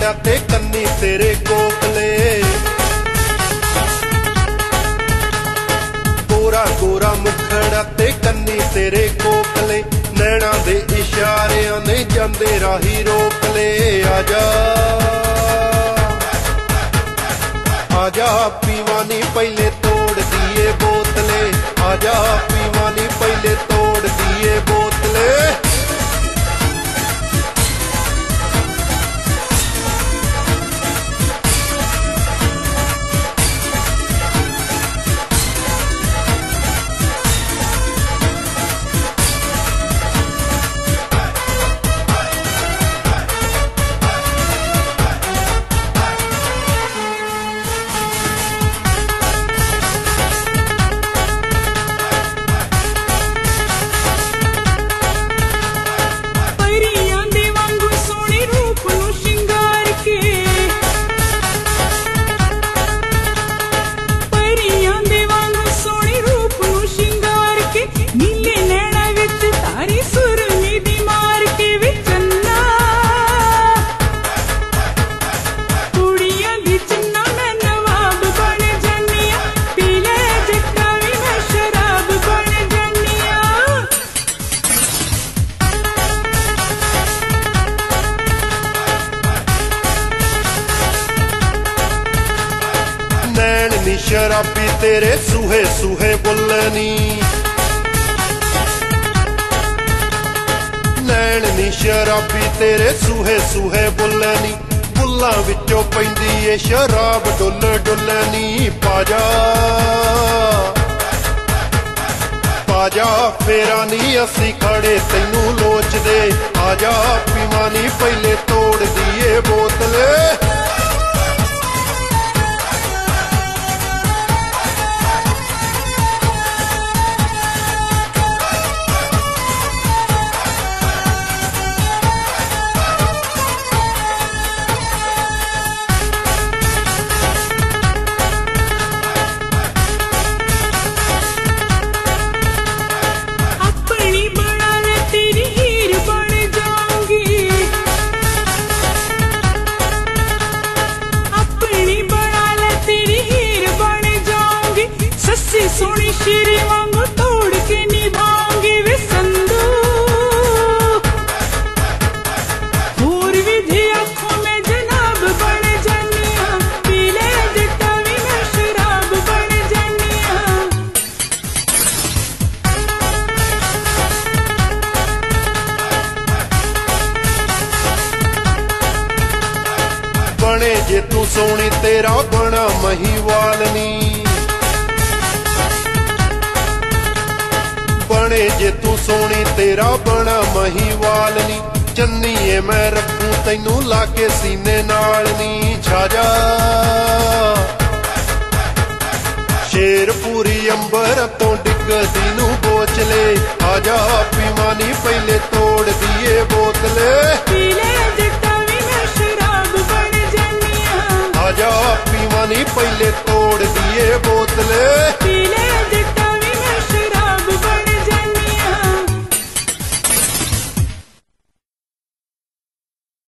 मुखड़ा ते कन्नी तेरे कोकले, गोरा गोरा मुखड़ा ते कन्नी तेरे कोकले, नैना दे इशारियां ने जांदे राही रोक ले। आजा आजा पीवानी पहले तोड़ दिए बोतले, आजा पीवानी पहले तोड़ दिए बोतले। शराबी तेरे सूहे सूहे बुल्लनी, नैन नी शराबी तेरे सूहे सूहे बुल्लनी, बुल्लां विचों पैंदी ए शराब डुल डुलनी। पाजा पाजा फेरा नी असी खड़े तैनू लोचदे, आजा पीवानी पहले तोड़ दिए बोतले। सोनी शीरी वांगू तोड़ के निभाऊंगी वे संदूक, और विधि आंखों में जनाब बन जानिया, पीले जटावी में शराब बन जानिया। बने जे तू सोनी तेरा बना महीवालनी, बने जे तू सोनी तेरा बना महीवालनी, चन्नीए मैं रखूं तैनू लाके सीने नाल नी। छाजा शेर पूरी अंबर तो डिगदी नू बोच ले, आजा पीवानी पहले तोड़ दिए बोतले। पीले जटावी में शराब बन जानिया, आजा पीवानी पहले तोड़ दिए बोतले।